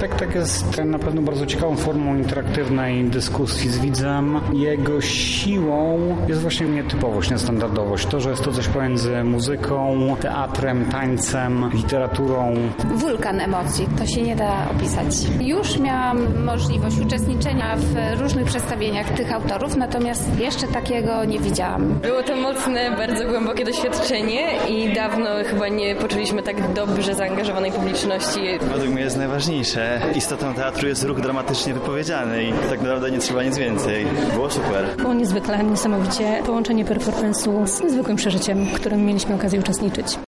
Spektakl jest na pewno bardzo ciekawą formą interaktywnej dyskusji z widzem. Jego siłą jest właśnie nietypowość, niestandardowość. To, że jest to coś pomiędzy muzyką, teatrem, tańcem, literaturą. Wulkan emocji, to się nie da opisać. Już miałam możliwość uczestniczenia w różnych przedstawieniach tych autorów, natomiast jeszcze takiego nie widziałam. Było to mocne, bardzo głębokie doświadczenie i dawno chyba nie poczuliśmy tak dobrze zaangażowanej publiczności. Według mnie jest najważniejsze. Istotą teatru jest ruch dramatycznie wypowiedziany i tak naprawdę nie trzeba nic więcej. Było super. Było niezwykle, niesamowicie. Połączenie performance'u z niezwykłym przeżyciem, w którym mieliśmy okazję uczestniczyć.